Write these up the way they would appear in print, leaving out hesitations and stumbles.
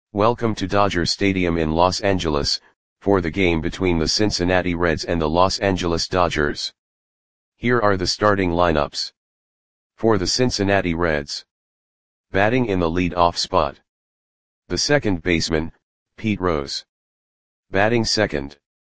Welcome to Dodger Stadium in Los Angeles, for the game between the Cincinnati Reds and the Los Angeles Dodgers. Here are the starting lineups. For the Cincinnati Reds. Batting in the lead-off spot. The second baseman, Pete Rose. Batting second.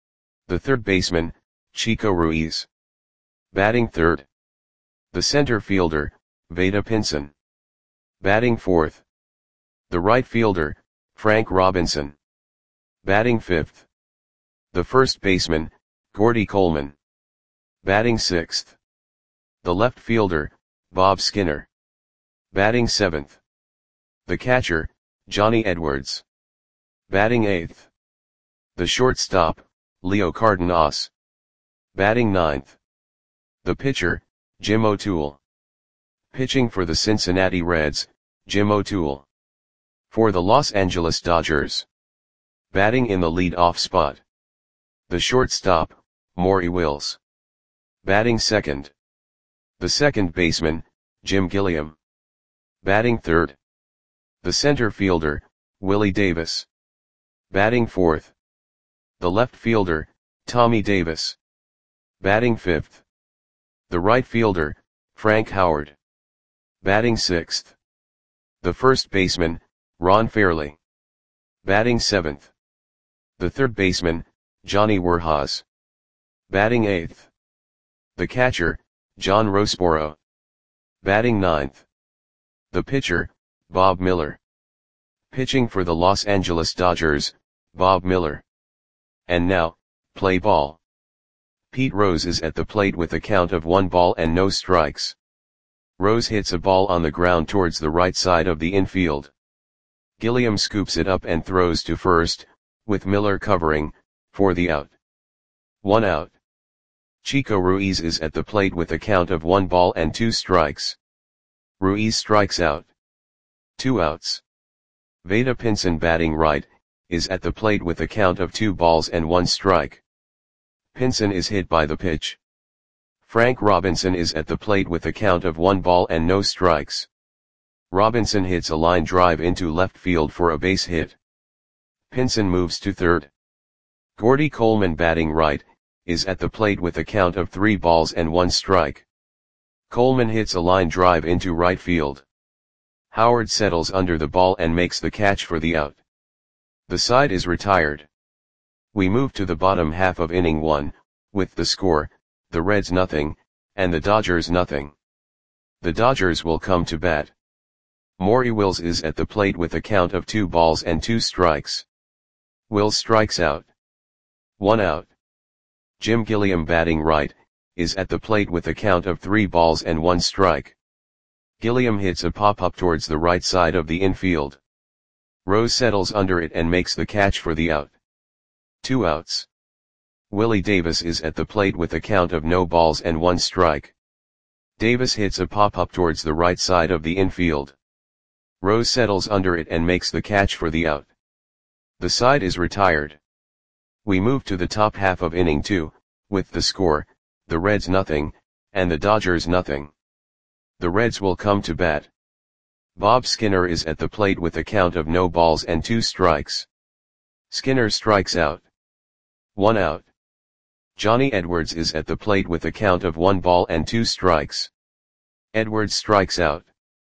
The third baseman, Chico Ruiz. Batting third. The center fielder, Vada Pinson. Batting fourth. The right fielder, Frank Robinson. Batting fifth. The first baseman, Gordy Coleman. Batting sixth. The left fielder, Bob Skinner. Batting seventh. The catcher, Johnny Edwards. Batting eighth. The shortstop, Leo Cardenas. Batting ninth. The pitcher, Jim O'Toole. Pitching for the Cincinnati Reds, Jim O'Toole. For the Los Angeles Dodgers. Batting in the lead-off spot. The shortstop, Maury Wills. Batting second. The second baseman, Jim Gilliam. Batting third. The center fielder, Willie Davis. Batting fourth. The left fielder, Tommy Davis. Batting fifth. The right fielder, Frank Howard. Batting sixth. The first baseman, Ron Fairly. Batting seventh. The third baseman, Johnny Werhas. Batting eighth. The catcher, John Roseboro. Batting ninth. The pitcher, Bob Miller. Pitching for the Los Angeles Dodgers, Bob Miller. And now, play ball. Pete Rose is at the plate with a count of 1 ball and no strikes. Rose hits a ball on the ground towards the right side of the infield. Gilliam scoops it up and throws to first, with Miller covering, for the out. 1 out. Chico Ruiz is at the plate with a count of 1 ball and 2 strikes. Ruiz strikes out. 2 outs. Vada Pinson batting right, is at the plate with a count of 2 balls and 1 strike. Pinson is hit by the pitch. Frank Robinson is at the plate with a count of 1 ball and no strikes. Robinson hits a line drive into left field for a base hit. Pinson moves to third. Gordy Coleman batting right, is at the plate with a count of 3 balls and 1 strike. Coleman hits a line drive into right field. Howard settles under the ball and makes the catch for the out. The side is retired. We move to the bottom half of inning 1, with the score, the Reds nothing, and the Dodgers nothing. The Dodgers will come to bat. Maury Wills is at the plate with a count of 2 balls and 2 strikes. Wills strikes out. 1 out. Jim Gilliam batting right, is at the plate with a count of 3 balls and 1 strike. Gilliam hits a pop-up towards the right side of the infield. Rose settles under it and makes the catch for the out. 2 outs. Willie Davis is at the plate with a count of no balls and 1 strike. Davis hits a pop-up towards the right side of the infield. Rose settles under it and makes the catch for the out. The side is retired. We move to the top half of inning 2, with the score, the Reds nothing, and the Dodgers nothing. The Reds will come to bat. Bob Skinner is at the plate with a count of no balls and 2 strikes. Skinner strikes out. 1 out. Johnny Edwards is at the plate with a count of 1 ball and 2 strikes. Edwards strikes out.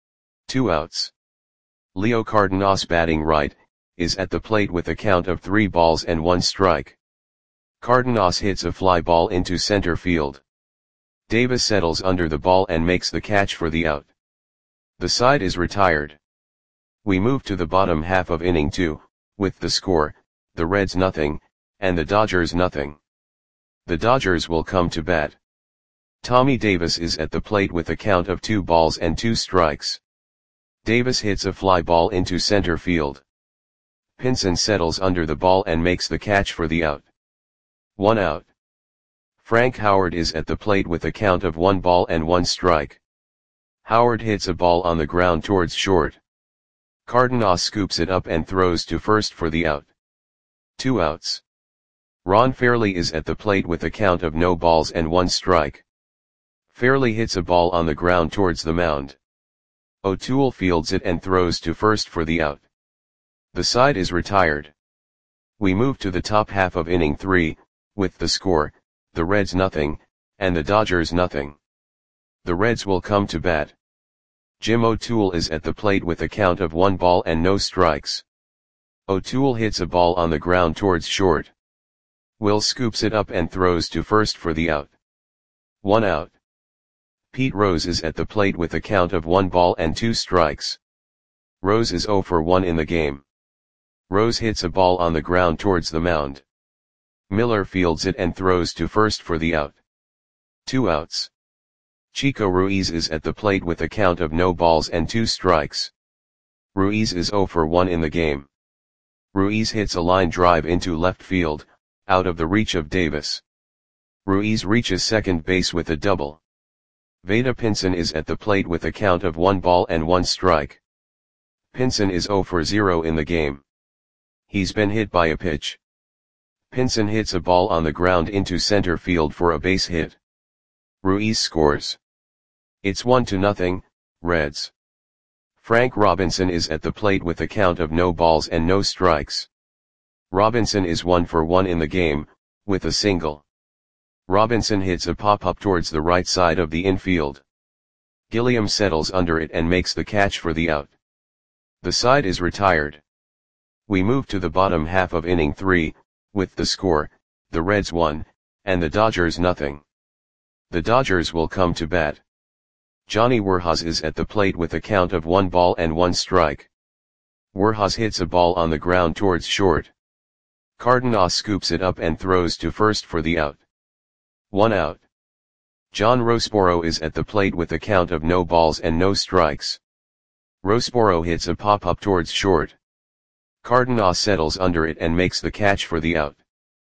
2 outs. Leo Cardenas batting right, is at the plate with a count of 3 balls and 1 strike. Cardenas hits a fly ball into center field. Davis settles under the ball and makes the catch for the out. The side is retired. We move to the bottom half of inning 2, with the score, the Reds nothing, and the Dodgers nothing. The Dodgers will come to bat. Tommy Davis is at the plate with a count of 2 balls and 2 strikes. Davis hits a fly ball into center field. Pinson settles under the ball and makes the catch for the out. 1 out. Frank Howard is at the plate with a count of 1 ball and 1 strike. Howard hits a ball on the ground towards short. Cardenas scoops it up and throws to first for the out. 2 outs. Ron Fairly is at the plate with a count of no balls and 1 strike. Fairly hits a ball on the ground towards the mound. O'Toole fields it and throws to first for the out. The side is retired. We move to the top half of inning 3, with the score, the Reds nothing, and the Dodgers nothing. The Reds will come to bat. Jim O'Toole is at the plate with a count of 1 ball and no strikes. O'Toole hits a ball on the ground towards short. Will scoops it up and throws to first for the out. 1 out. Pete Rose is at the plate with a count of 1 ball and 2 strikes. Rose is 0 for 1 in the game. Rose hits a ball on the ground towards the mound. Miller fields it and throws to first for the out. 2 outs. Chico Ruiz is at the plate with a count of no balls and 2 strikes. Ruiz is 0 for 1 in the game. Ruiz hits a line drive into left field, out of the reach of Davis. Ruiz reaches second base with a double. Vada Pinson is at the plate with a count of 1 ball and 1 strike. Pinson is 0 for 0 in the game. He's been hit by a pitch. Pinson hits a ball on the ground into center field for a base hit. Ruiz scores. It's 1-0, Reds. Frank Robinson is at the plate with a count of no balls and no strikes. Robinson is 1 for 1 in the game, with a single. Robinson hits a pop-up towards the right side of the infield. Gilliam settles under it and makes the catch for the out. The side is retired. We move to the bottom half of inning 3, with the score, the Reds 1, and the Dodgers nothing. The Dodgers will come to bat. Johnny Werhas is at the plate with a count of 1 ball and 1 strike. Werhas hits a ball on the ground towards short. Cardenas scoops it up and throws to first for the out. 1 out. John Rossboro is at the plate with a count of no balls and no strikes. Rossboro hits a pop-up towards short. Cardenas settles under it and makes the catch for the out.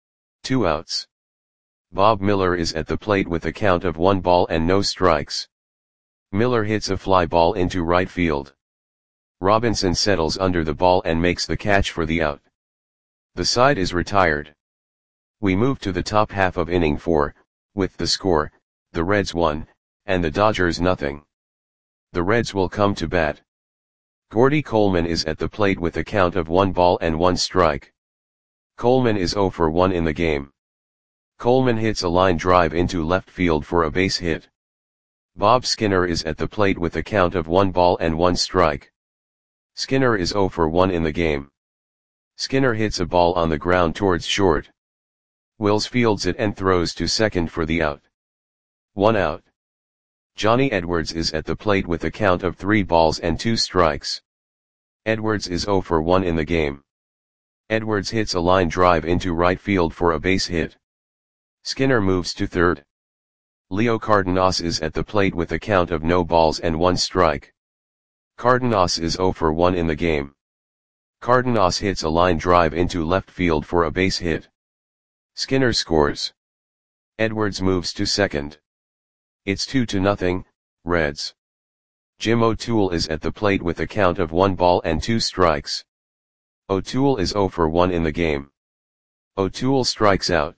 2 outs. Bob Miller is at the plate with a count of 1 ball and no strikes. Miller hits a fly ball into right field. Robinson settles under the ball and makes the catch for the out. The side is retired. We move to the top half of inning 4, with the score, the Reds 1, and the Dodgers nothing. The Reds will come to bat. Gordy Coleman is at the plate with a count of 1 ball and 1 strike. Coleman is 0 for 1 in the game. Coleman hits a line drive into left field for a base hit. Bob Skinner is at the plate with a count of 1 ball and 1 strike. Skinner is 0 for 1 in the game. Skinner hits a ball on the ground towards short. Wills fields it and throws to second for the out. 1 out. Johnny Edwards is at the plate with a count of 3 balls and 2 strikes. Edwards is 0 for 1 in the game. Edwards hits a line drive into right field for a base hit. Skinner moves to third. Leo Cardenas is at the plate with a count of no balls and 1 strike. Cardenas is 0 for 1 in the game. Cardenas hits a line drive into left field for a base hit. Skinner scores. Edwards moves to second. It's 2-0, Reds. Jim O'Toole is at the plate with a count of 1 ball and 2 strikes. O'Toole is 0 for 1 in the game. O'Toole strikes out.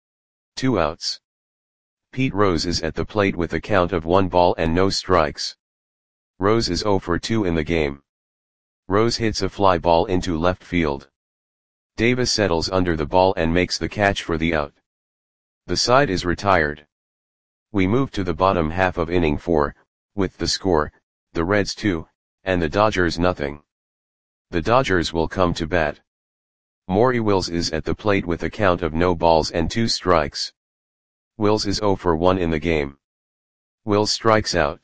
2 outs. Pete Rose is at the plate with a count of 1 ball and no strikes. Rose is 0 for 2 in the game. Rose hits a fly ball into left field. Davis settles under the ball and makes the catch for the out. The side is retired. We move to the bottom half of inning 4, with the score, the Reds 2, and the Dodgers nothing. The Dodgers will come to bat. Maury Wills is at the plate with a count of no balls and 2 strikes. Wills is 0 for 1 in the game. Wills strikes out.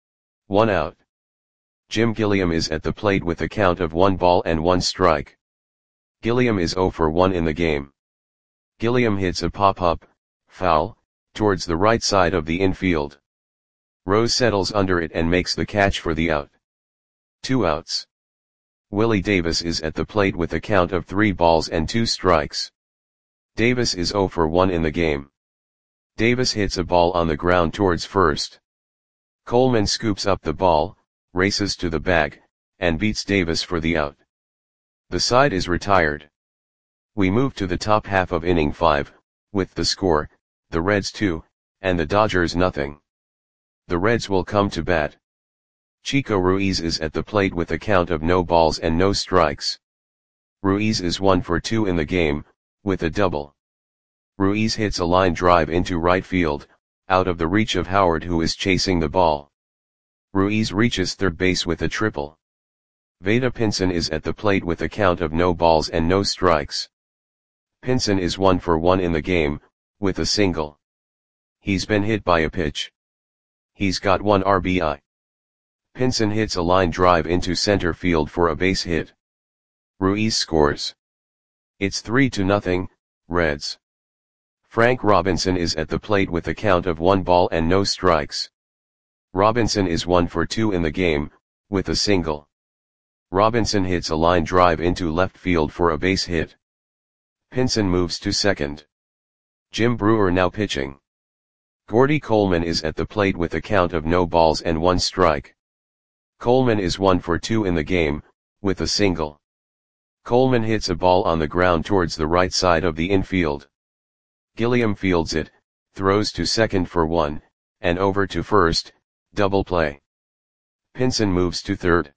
1 out. Jim Gilliam is at the plate with a count of 1 ball and 1 strike. Gilliam is 0 for 1 in the game. Gilliam hits a pop-up, foul, towards the right side of the infield. Rose settles under it and makes the catch for the out. 2 outs. Willie Davis is at the plate with a count of 3 balls and 2 strikes. Davis is 0 for 1 in the game. Davis hits a ball on the ground towards first. Coleman scoops up the ball, races to the bag, and beats Davis for the out. The side is retired. We move to the top half of inning 5, with the score, the Reds 2, and the Dodgers nothing. The Reds will come to bat. Chico Ruiz is at the plate with a count of no balls and no strikes. Ruiz is 1 for 2 in the game, with a double. Ruiz hits a line drive into right field, out of the reach of Howard who is chasing the ball. Ruiz reaches third base with a triple. Vada Pinson is at the plate with a count of no balls and no strikes. Pinson is 1 for 1 in the game, with a single. He's been hit by a pitch. He's got 1 RBI. Pinson hits a line drive into center field for a base hit. Ruiz scores. It's 3-0, Reds. Frank Robinson is at the plate with a count of 1 ball and no strikes. Robinson is 1 for 2 in the game, with a single. Robinson hits a line drive into left field for a base hit. Pinson moves to second. Jim Brewer now pitching. Gordy Coleman is at the plate with a count of no balls and 1 strike. Coleman is 1 for 2 in the game, with a single. Coleman hits a ball on the ground towards the right side of the infield. Gilliam fields it, throws to second for 1, and over to first, double play. Pinson moves to third.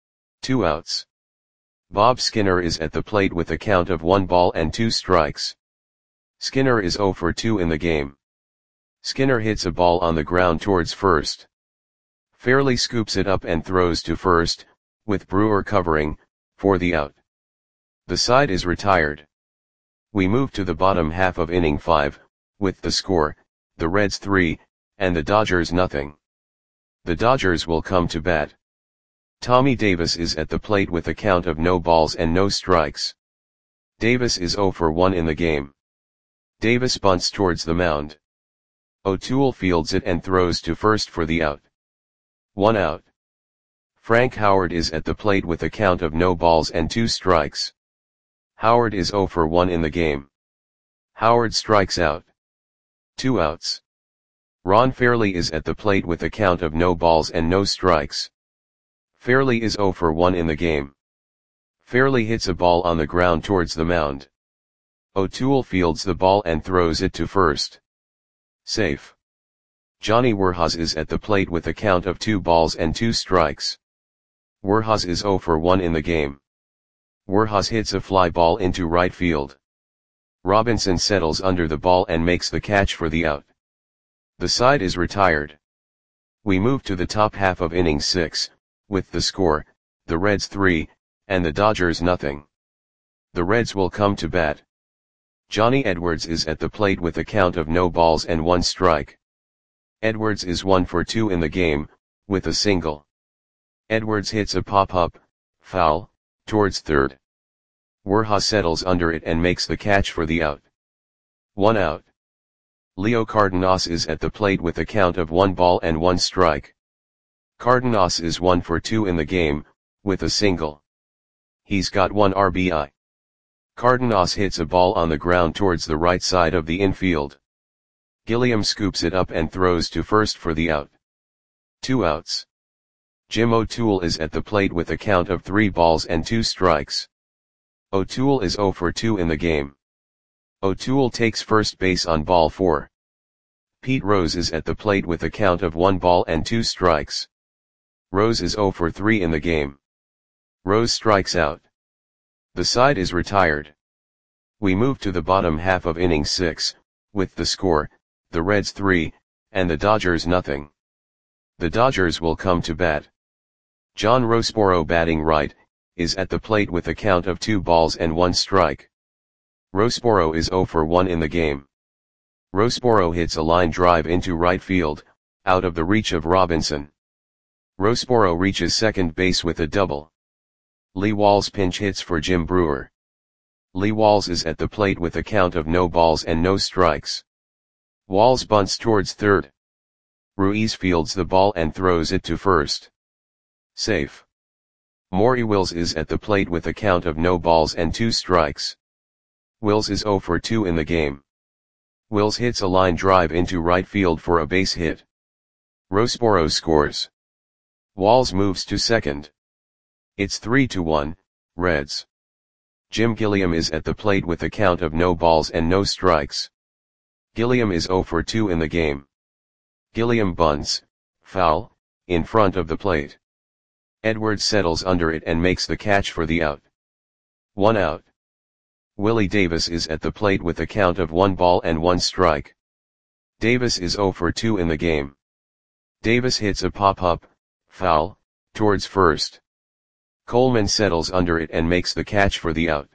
2 outs. Bob Skinner is at the plate with a count of 1 ball and 2 strikes. Skinner is 0 for 2 in the game. Skinner hits a ball on the ground towards first. Fairley scoops it up and throws to first, with Brewer covering, for the out. The side is retired. We move to the bottom half of inning 5, with the score, the Reds 3, and the Dodgers 0. The Dodgers will come to bat. Tommy Davis is at the plate with a count of no balls and no strikes. Davis is 0 for 1 in the game. Davis bunts towards the mound. O'Toole fields it and throws to first for the out. 1 out. Frank Howard is at the plate with a count of no balls and 2 strikes. Howard is 0 for 1 in the game. Howard strikes out. 2 outs. Ron Fairley is at the plate with a count of no balls and no strikes. Fairley is 0 for 1 in the game. Fairley hits a ball on the ground towards the mound. O'Toole fields the ball and throws it to first. Safe. Johnny Werhas is at the plate with a count of 2 balls and 2 strikes. Werhas is 0 for 1 in the game. Werhas hits a fly ball into right field. Robinson settles under the ball and makes the catch for the out. The side is retired. We move to the top half of inning 6, with the score, the Reds 3, and the Dodgers 0. The Reds will come to bat. Johnny Edwards is at the plate with a count of no balls and 1 strike. Edwards is 1 for 2 in the game, with a single. Edwards hits a pop-up, foul, towards third. Werhas settles under it and makes the catch for the out. 1 out. Leo Cardenas is at the plate with a count of 1 ball and 1 strike. Cardenas is 1 for 2 in the game, with a single. He's got 1 RBI. Cardenas hits a ball on the ground towards the right side of the infield. Gilliam scoops it up and throws to first for the out. 2 outs. Jim O'Toole is at the plate with a count of 3 balls and 2 strikes. O'Toole is 0 for 2 in the game. O'Toole takes first base on ball 4. Pete Rose is at the plate with a count of 1 ball and 2 strikes. Rose is 0 for 3 in the game. Rose strikes out. The side is retired. We move to the bottom half of inning 6, with the score, the Reds 3, and the Dodgers 0. The Dodgers will come to bat. John Roseboro batting right, is at the plate with a count of 2 balls and 1 strike. Roseboro is 0 for 1 in the game. Roseboro hits a line drive into right field, out of the reach of Robinson. Roseboro reaches second base with a double. Lee Walls pinch hits for Jim Brewer. Lee Walls is at the plate with a count of no balls and no strikes. Walls bunts towards third. Ruiz fields the ball and throws it to first. Safe. Maury Wills is at the plate with a count of no balls and 2 strikes. Wills is 0 for 2 in the game. Wills hits a line drive into right field for a base hit. Roseboro scores. Walls moves to second. It's 3-1, Reds. Jim Gilliam is at the plate with a count of no balls and no strikes. Gilliam is 0 for 2 in the game. Gilliam bunts, foul, in front of the plate. Edwards settles under it and makes the catch for the out. 1 out. Willie Davis is at the plate with a count of 1 ball and 1 strike. Davis is 0 for 2 in the game. Davis hits a pop-up, foul, towards first. Coleman settles under it and makes the catch for the out.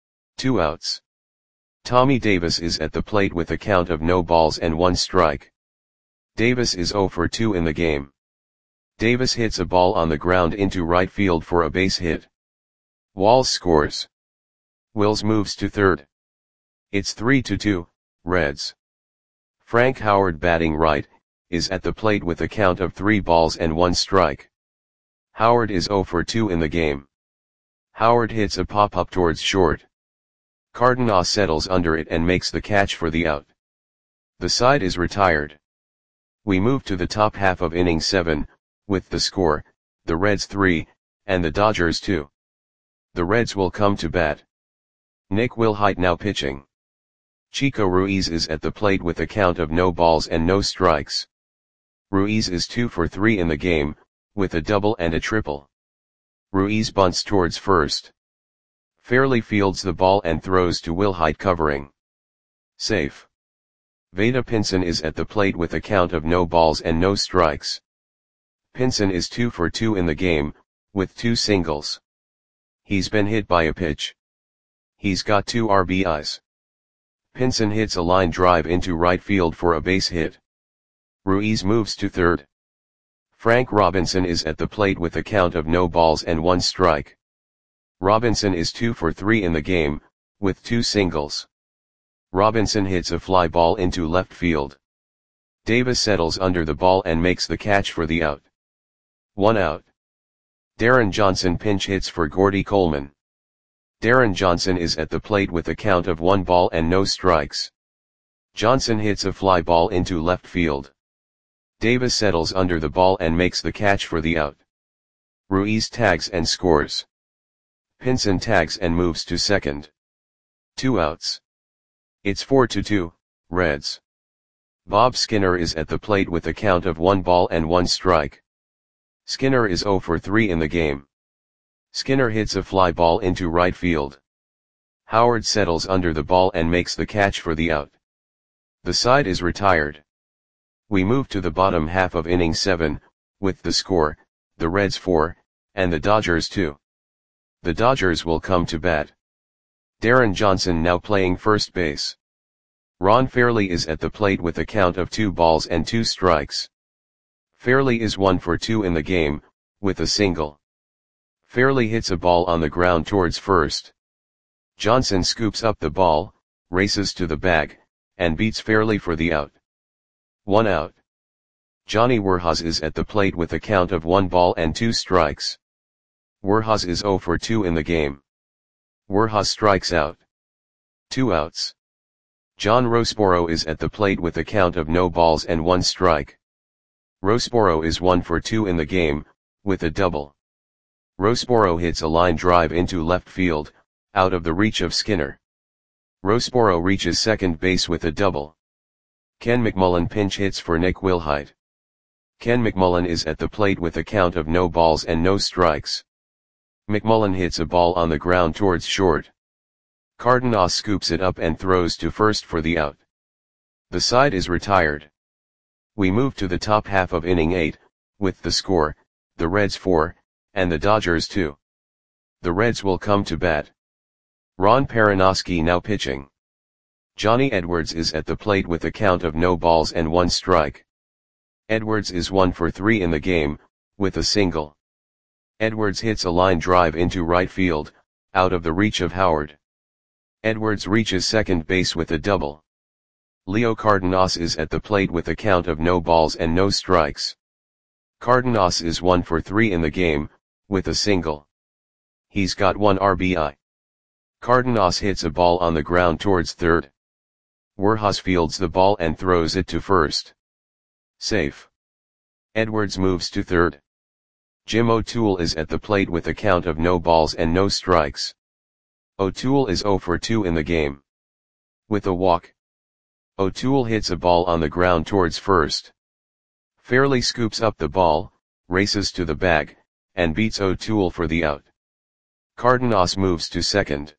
2 outs. Tommy Davis is at the plate with a count of no balls and 1 strike. Davis is 0 for 2 in the game. Davis hits a ball on the ground into right field for a base hit. Walls scores. Wills moves to third. It's 3-2, Reds. Frank Howard, batting right, is at the plate with a count of 3 balls and 1 strike. Howard is 0 for 2 in the game. Howard hits a pop-up towards short. Cardenas settles under it and makes the catch for the out. The side is retired. We move to the top half of inning 7, with the score, the Reds 3, and the Dodgers 2. The Reds will come to bat. Nick Wilhite now pitching. Chico Ruiz is at the plate with a count of no balls and no strikes. Ruiz is 2 for 3 in the game, with a double and a triple. Ruiz bunts towards first. Fairly fields the ball and throws to Wilhite covering. Safe. Vada Pinson is at the plate with a count of no balls and no strikes. Pinson is 2 for 2 in the game, with 2 singles. He's been hit by a pitch. He's got 2 RBIs. Pinson hits a line drive into right field for a base hit. Ruiz moves to third. Frank Robinson is at the plate with a count of no balls and 1 strike. Robinson is 2 for 3 in the game, with 2 singles. Robinson hits a fly ball into left field. Davis settles under the ball and makes the catch for the out. 1 out. Darren Johnson pinch hits for Gordy Coleman. Darren Johnson is at the plate with a count of 1 ball and no strikes. Johnson hits a fly ball into left field. Davis settles under the ball and makes the catch for the out. Ruiz tags and scores. Pinson tags and moves to second. 2 outs. It's 4-2, Reds. Bob Skinner is at the plate with a count of 1 ball and 1 strike. Skinner is 0 for 3 in the game. Skinner hits a fly ball into right field. Howard settles under the ball and makes the catch for the out. The side is retired. We move to the bottom half of inning 7, with the score, the Reds 4, and the Dodgers 2. The Dodgers will come to bat. Darren Johnson now playing first base. Ron Fairley is at the plate with a count of 2 balls and 2 strikes. Fairley is 1 for 2 in the game, with a single. Fairley hits a ball on the ground towards first. Johnson scoops up the ball, races to the bag, and beats Fairley for the out. 1 out. Johnny Werhas is at the plate with a count of 1 ball and 2 strikes. Werhas is 0 for 2 in the game. Werhas strikes out. 2 outs. John Rosboro is at the plate with a count of no balls and 1 strike. Rosboro is 1 for 2 in the game, with a double. Rosboro hits a line drive into left field, out of the reach of Skinner. Rosboro reaches second base with a double. Ken McMullen pinch hits for Nick Wilhite. Ken McMullen is at the plate with a count of no balls and no strikes. McMullen hits a ball on the ground towards short. Cardenas scoops it up and throws to first for the out. The side is retired. We move to the top half of inning 8, with the score, the Reds 4, and the Dodgers 2. The Reds will come to bat. Ron Perinoski now pitching. Johnny Edwards is at the plate with a count of no balls and 1 strike. Edwards is 1 for 3 in the game, with a single. Edwards hits a line drive into right field, out of the reach of Howard. Edwards reaches second base with a double. Leo Cardenas is at the plate with a count of no balls and no strikes. Cardenas is 1 for 3 in the game, with a single. He's got 1 RBI. Cardenas hits a ball on the ground towards third. Werhas fields the ball and throws it to first. Safe. Edwards moves to third. Jim O'Toole is at the plate with a count of no balls and no strikes. O'Toole is 0 for 2 in the game. With a walk. O'Toole hits a ball on the ground towards first. Fairley scoops up the ball, races to the bag, and beats O'Toole for the out. Cardenas moves to second.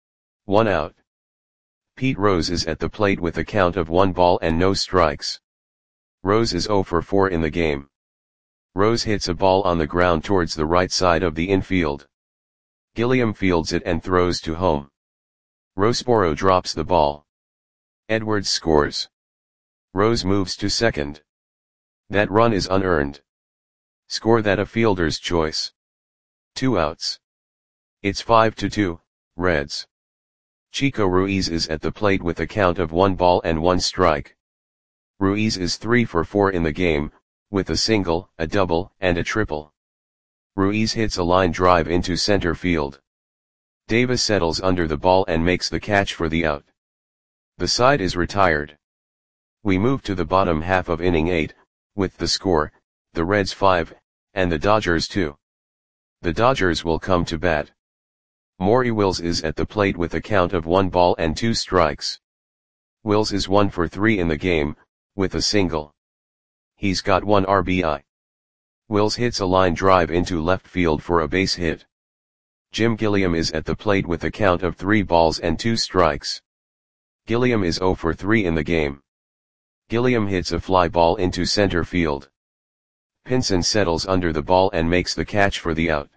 1 out. Pete Rose is at the plate with a count of 1 ball and no strikes. Rose is 0 for 4 in the game. Rose hits a ball on the ground towards the right side of the infield. Gilliam fields it and throws to home. Roseboro drops the ball. Edwards scores. Rose moves to second. That run is unearned. Score that a fielder's choice. 2 outs. It's 5-2, Reds. Chico Ruiz is at the plate with a count of 1 ball and 1 strike. Ruiz is 3 for 4 in the game, with a single, a double, and a triple. Ruiz hits a line drive into center field. Davis settles under the ball and makes the catch for the out. The side is retired. We move to the bottom half of inning 8, with the score, the Reds 5, and the Dodgers 2. The Dodgers will come to bat. Maury Wills is at the plate with a count of 1 ball and 2 strikes. Wills is 1 for 3 in the game, with a single. He's got 1 RBI. Wills hits a line drive into left field for a base hit. Jim Gilliam is at the plate with a count of 3 balls and 2 strikes. Gilliam is 0 for 3 in the game. Gilliam hits a fly ball into center field. Pinson settles under the ball and makes the catch for the out.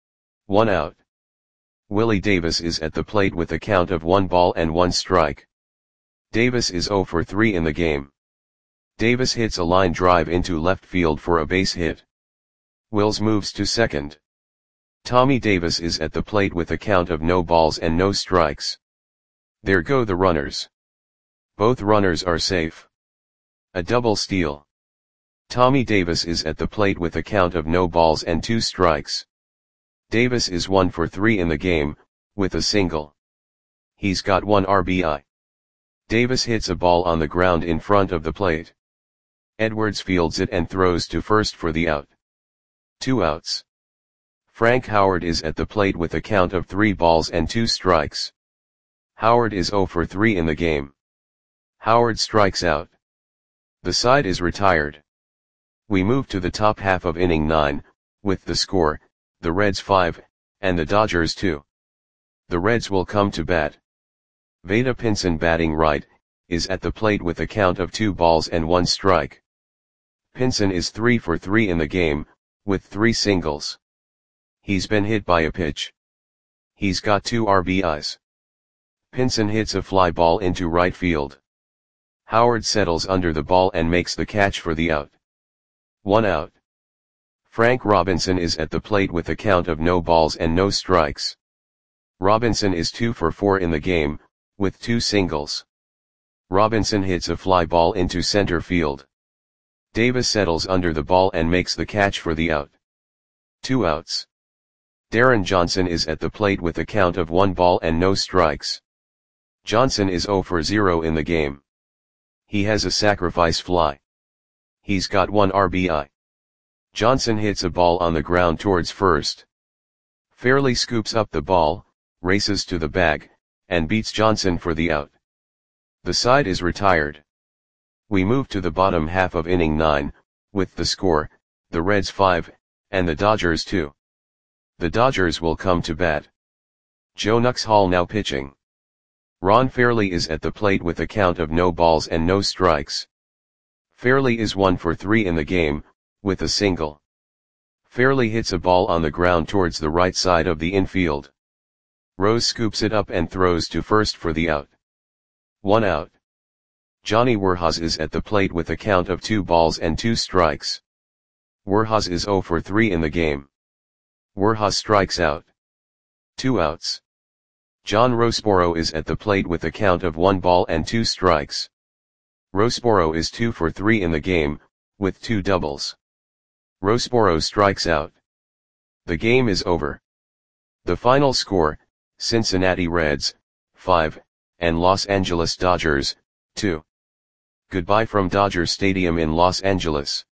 1 out. Willie Davis is at the plate with a count of 1 ball and 1 strike. Davis is 0 for 3 in the game. Davis hits a line drive into left field for a base hit. Wills moves to second. Tommy Davis is at the plate with a count of no balls and no strikes. There go the runners. Both runners are safe. A double steal. Tommy Davis is at the plate with a count of no balls and 2 strikes. Davis is 1 for 3 in the game, with a single. He's got 1 RBI. Davis hits a ball on the ground in front of the plate. Edwards fields it and throws to first for the out. 2 outs. Frank Howard is at the plate with a count of 3 balls and 2 strikes. Howard is 0 for 3 in the game. Howard strikes out. The side is retired. We move to the top half of inning 9, with the score, the Reds 5, and the Dodgers 2. The Reds will come to bat. Vada Pinson, batting right, is at the plate with a count of 2 balls and 1 strike. Pinson is 3 for 3 in the game, with 3 singles. He's been hit by a pitch. He's got 2 RBIs. Pinson hits a fly ball into right field. Howard settles under the ball and makes the catch for the out. 1 out. Frank Robinson is at the plate with a count of no balls and no strikes. Robinson is 2 for 4 in the game, with 2 singles. Robinson hits a fly ball into center field. Davis settles under the ball and makes the catch for the out. 2 outs. Darren Johnson is at the plate with a count of 1 ball and no strikes. Johnson is 0 for 0 in the game. He has a sacrifice fly. He's got 1 RBI. Johnson hits a ball on the ground towards first. Fairley scoops up the ball, races to the bag, and beats Johnson for the out. The side is retired. We move to the bottom half of inning 9, with the score, the Reds 5, and the Dodgers 2. The Dodgers will come to bat. Joe Nuxhall now pitching. Ron Fairley is at the plate with a count of no balls and no strikes. Fairley is 1 for 3 in the game, with a single. Fairley hits a ball on the ground towards the right side of the infield. Rose scoops it up and throws to first for the out. 1 out. Johnny Werhas is at the plate with a count of 2 balls and 2 strikes. Werhas is 0 for 3 in the game. Werhas strikes out. 2 outs. John Roseboro is at the plate with a count of 1 ball and 2 strikes. Roseboro is 2 for 3 in the game, with 2 doubles. Roseboro strikes out. The game is over. The final score, Cincinnati Reds, 5, and Los Angeles Dodgers, 2. Goodbye from Dodger Stadium in Los Angeles.